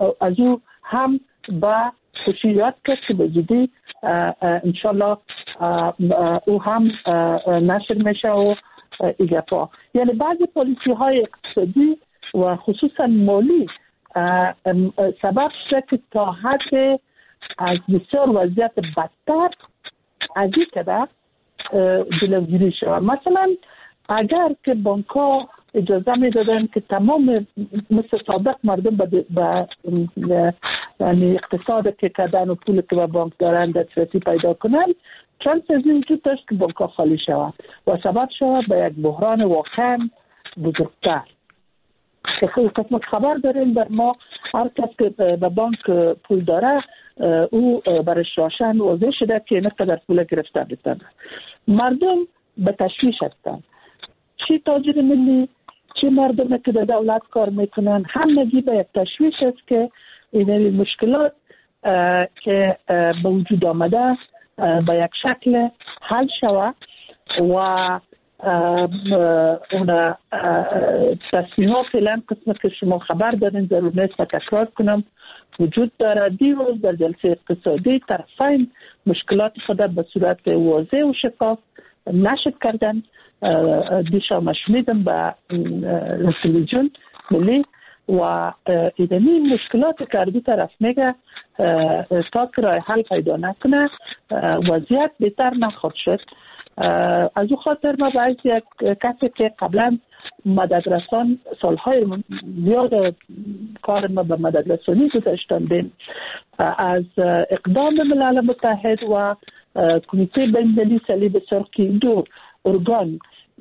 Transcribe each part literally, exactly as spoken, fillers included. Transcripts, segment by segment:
از او هم با خوشیات کرد که به زودی انشالله او هم نشر میشه و ایگپا. یعنی بعضی پالیسی های اقتصادی و خصوصا مالی سبب شد که تا حد از بسیار وضعیت بدتر از این کده جلوگیری شود. مثلا اگر که بانک ها اجازه می دادن که تمام مثل سابق مردم به یعنی اقتصاد که کردن و پول که به بانک دارن دسترسی پیدا کنن، چند سازی وجود داشت که بانک ها خالی شود و سبب شود به یک بحران واقعا بزرگتر. که خیلی قسمت خبر داریم در ما هر کس که به بانک پول داره او برش روشن واضح شده که نقدر پول گرفته بتن. مردم به تشویش هستن، چی تاجر ملی چی مردم که در دولت کار میکنن، همگی به یک تشویش است که این مشکلات که به وجود آمده به یک شکل حل شود و اون تصمیمات فعلا قسمت که شما خبر دارین ضرور نیست تکرار کنم وجود داره. دیروز در جلسه اقتصادی طرفین مشکلات خود به صورت واضح و شفاف نشر کردن. دیشب مشمیدم به تلویزیون ملی و ایدنی مشکلات که از طرف میگه تا که راه حل پیدا نکنه وضعیت بهتر نخواهد شد. از او خاطر ما باید یک کسی که قبلا مددرسان سالهای زیاد کار ما به مددرسانی گذاشتیم از اقدام ملل متحد و کمیته بین‌المللی صلیب سرخی دو ارگان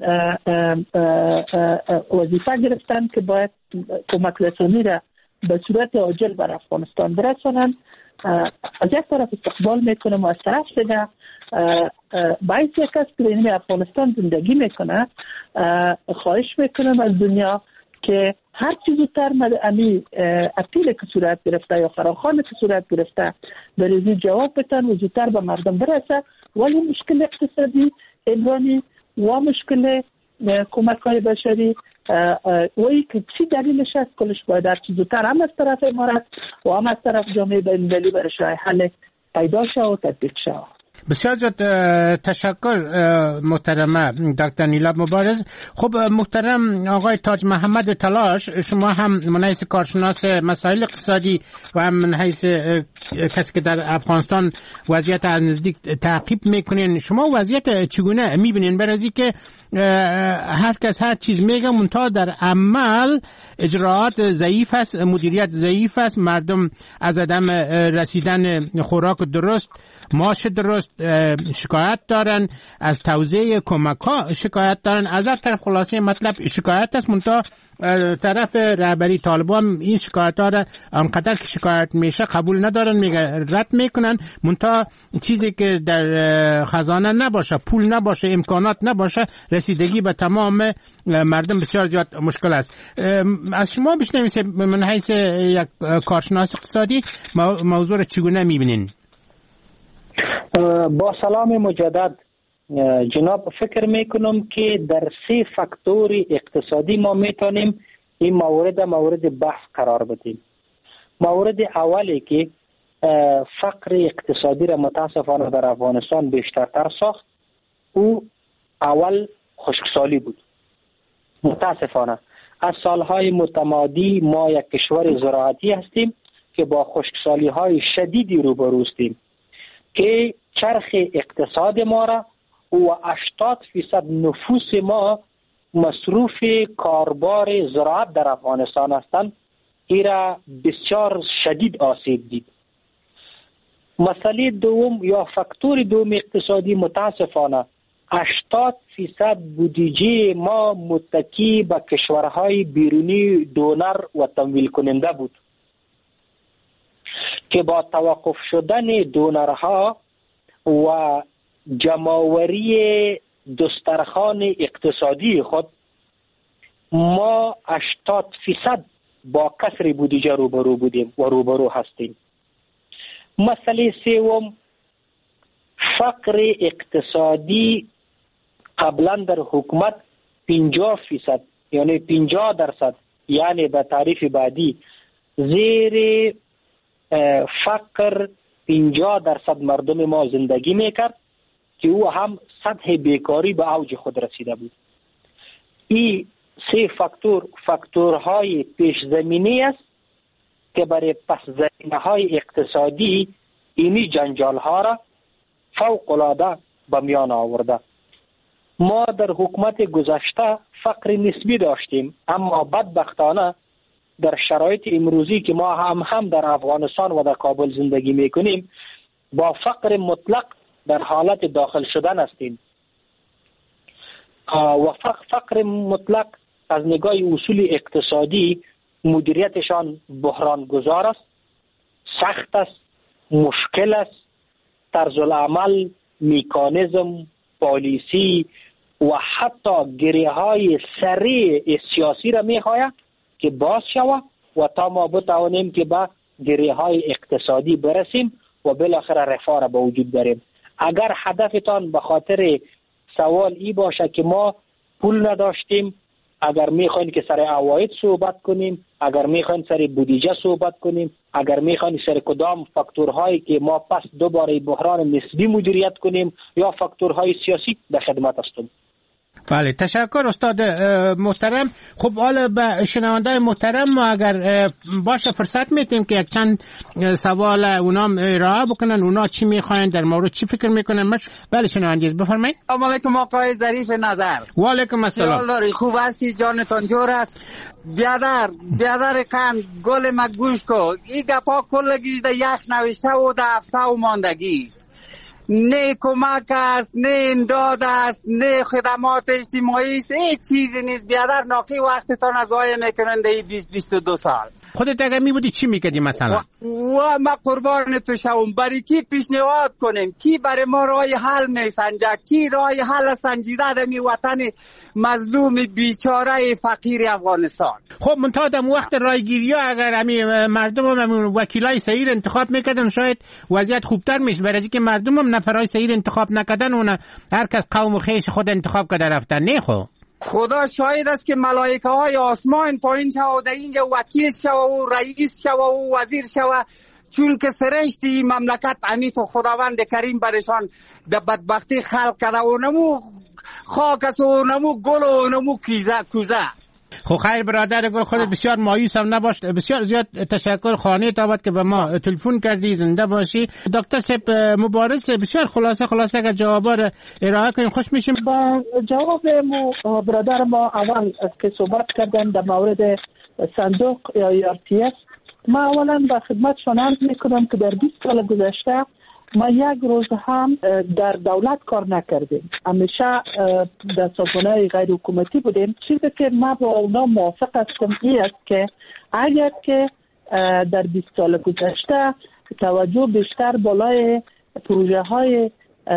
وظیفه گرفتن که باید کمک رسانی را به صورت عاجل بر افغانستان برسانند. از یک طرف استقبال میکنم و از طرف دیگه باید یک کس که این افغانستان زندگی میکنه خواهش میکنم از دنیا که هر چیز زودتر امی اپیل که صورت گرفته یا فراخوان که صورت گرفته بریزی جواب بتن و زودتر به مردم برسه. ولی مشکل اقتصادی ایرانی و مشکل کمک های بشری و ای که چی دلیلش است کلش باید در چیز زودتر هم از طرف امارات و هم از طرف جامعه بین‌المللی برای راه حل پیدا شد و تطبیق شد. بسیار زیاد تشکر محترمه دکتر نیلا مبارز. خب محترم آقای تاج محمد تلاش، شما هم من حیث کارشناس مسائل اقتصادی و هم من حیث کسی که در افغانستان وضعیت از نزدیک تعقیب میکنین، شما وضعیت چگونه میبینین؟ برای که هر کس هر چیز میگه منتها در عمل اجراعات ضعیف است، مدیریت ضعیف است، مردم از عدم رسیدن خوراک درست، معاش درست شکایت دارن، از توزیع کمک ها شکایت دارن. از هر طرف خلاصه مطلب شکایت است، منتها طرف رهبری طالبان این شکایت ها را آنقدر که شکایت میشه قبول ندارن، میگه رد میکنن. منتها چیزی که در خزانه نباشه، پول نباشه، امکانات نباشه، رسیدگی به تمام مردم بسیار زیاد مشکل است. از شما بشنویم من حیث یک کارشناس اقتصادی موضوع را چگونه میبینین؟ با سلام مجدد جناب، فکر میکنم که در سه فاکتور اقتصادی ما میتونیم این موارد مورد بحث قرار بدیم. مورد اولی که فقر اقتصادی را متاسفانه در افغانستان بیشترتر ساخت او اول خشکسالی بود. متاسفانه از سالهای متمادی ما یک کشور زراعتی هستیم که با خشکسالی های شدیدی روبرو هستیم که چرخ اقتصاد ما را و هشتاد فیصد نفوس ما مصروف کاربار زراعت در افغانستان هستند. این را بسیار شدید آسیب دید. مسئله دوم یا فاکتور دوم اقتصادی متاسفانه هشتاد فیصد بودجه ما متکی به کشورهای بیرونی دونر و تمویل کننده بود که با توقف شدن دونرها و جمع‌آوری دسترخوان اقتصادی خود ما هشتاد فیصد با کسر بودجه روبرو بودیم و روبرو هستیم. مسئله سوم فقر اقتصادی قبلا در حکومت پنجاه فیصد یعنی پنجاه درصد یعنی به تعریف بعدی زیر فقر پنجاه درصد مردم ما زندگی میکرد که او هم سطح بیکاری به اوج خود رسیده بود. این سه فاکتور فاکتورهای پیش زمینی است که برای پس زمینه های اقتصادی اینی جنجال ها را فوق العاده به میان آورده. ما در حکومت گذشته فقر نسبی داشتیم، اما بدبختانه در شرایط امروزی که ما هم هم در افغانستان و در کابل زندگی میکنیم با فقر مطلق در حالت داخل شدن هستیم و فقر مطلق از نگاه اصول اقتصادی مدیریتشان بحران گذار است، سخت است، مشکل است. طرز العمل، میکانیزم، پالیسی و حتی گریه های سریع سیاسی را میخواید که باز شود و تا ما بتوانیم که به گریه های اقتصادی برسیم و بالاخره رفاه را به وجود داریم. اگر هدفتان به خاطر سوال ای باشه که ما پول نداشتیم، اگر میخواین که سر عواید صحبت کنیم، اگر میخواین سر بودجه صحبت کنیم، اگر میخواین سر کدام فاکتورهایی که ما پس دوباره بحران نسبی مدیریت کنیم یا فاکتورهای سیاسی، به خدمت هستم. بله، تشکر استاد محترم. خب حالا به شنونده محترم ما اگر باشه فرصت میتیم که یک چند سوال اونا ارائه بکنن، اونا چی میخواین، در مورد چی فکر میکنن. مش بله شنونده بفرمایید. سلام علیکم آقای ظریف نظر. و علیکم السلام. داری خوب هستی؟ جانتان جور است؟ بیادر بیادر قند گل مگوش کو ای گپا کلگیش ده یخ نوشته و ده هفته و ماندگی است. نه کمک است، نه امداد است، نه خدمات اجتماعی است، هیچ چیزی نیست. بیادر ناقی وقتتان از آیه میکنن ده بیست بیست و دو سال. خودت اگر می بودی چی میکردی مثلا؟ و, و ما قربان تو شوم. برای کی پیشنهاد کنیم؟ کی برای ما راه حل میسنجه؟ کی راه حل سنجیده در می وطن مظلوم بیچاره فقیر افغانستان؟ خب منتها در وقت رایگیری ها اگر همی مردم هم وکیلای صحیح انتخاب میکردن شاید وضعیت خوبتر میشه، برای که مردم هم نفرای صحیح انتخاب نکردن، اون هر کس قوم و خیش خود انتخاب کرده رفتن. نه خب خدا شاهد است که ملائکه های آسمان پایین شو و در اینجا وکیل شو و رئیس شو و وزیر شو، چون که سرشتی مملکت امیت و خداوند کریم برشان در بدبختی خلق کرده و نمو خاک است و نمو گل و نمو کوزه. خب خیر برادر گل، خودت بسیار مایوس هم نباش. بسیار زیاد تشکر خانه تابت که به ما تلفن کردی، زنده باشی. دکتر صاحب مبارز بسیار خلاصه خلاصه اگر جوابا رو ارائه کنیم خوش میشیم. با جواب مو برادر ما اول که صحبت کردن در مورد صندوق یا ای آر تی اس، ما اولا با خدمت شما عرض میکنم که در بیست سال گذشته ما یک روز هم در دولت کار نکردیم، همیشه در سازمان‌های غیر حکومتی بودیم. چیزی که ما با اونا موافق هستم این است که اگر که در بیست سال گذشته توجه بیشتر بالای پروژه های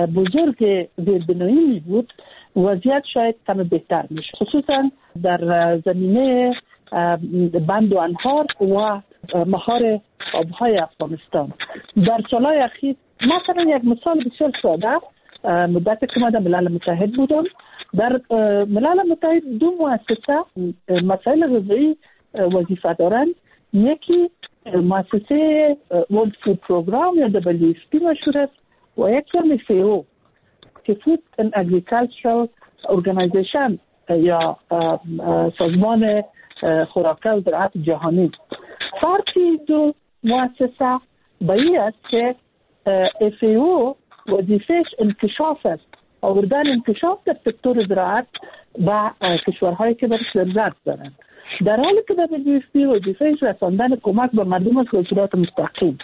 بزرگ زیربنایی می بود، وضعیت شاید کم بهتر میشه، خصوصا در زمینه بند و انهار و مهار آبهای افغانستان. در سالهای اخیر مثلا یک مثال بسیار ساده، مدتی که ما در ملل متحد بودم، در ملل متحد دو مؤسسه مسائل غذایی وظیفه دارند. یکی مؤسسه ورلد فود پروگرام یا دبلیو اف پی مشهور است و یکی هم اف ای او که فود اند اگریکالچرال ارگانایزیشن یا سازمان خوراک و زراعت جهانی. فرقی دو مؤسسه به این است که اف ای او وظیفهش انکشاف است، آوردن انکشاف در سکتور زراعت با کشورهایی که برش ضرورت دارند، در حالی که دبلیو اف پی وظیفهش رساندن کمک به مردم از صورت مستقیم.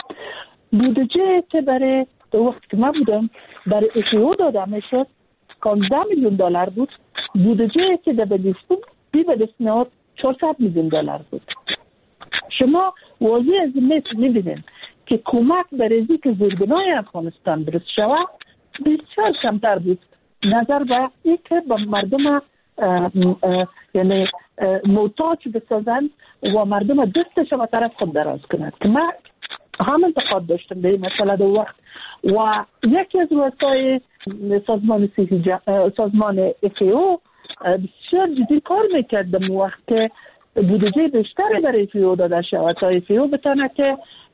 بودجه که برای وقت که من بودم برای اف ای او داده میشد پانزده میلیون دلار بود، بودجه که دبلیو اف پی به دست میآورد چهارصد میلیون دلار بود. شما واضح از این میبینید که کمک برای که زیربنای افغانستان درست شود بسیار کمتر بود نظر به این که به مردم اه اه یعنی محتاج بسازند و مردم دستش به طرف خود دراز کنند. که من هم انتقاد داشتم به این مسئله در وقت و یکی از رؤسای سازمان سازمان اف ای او بسیار جدی کار میکرد در وقت که بودجه بیشتری برای ایفیو داده شود تا ایفیو بتانه که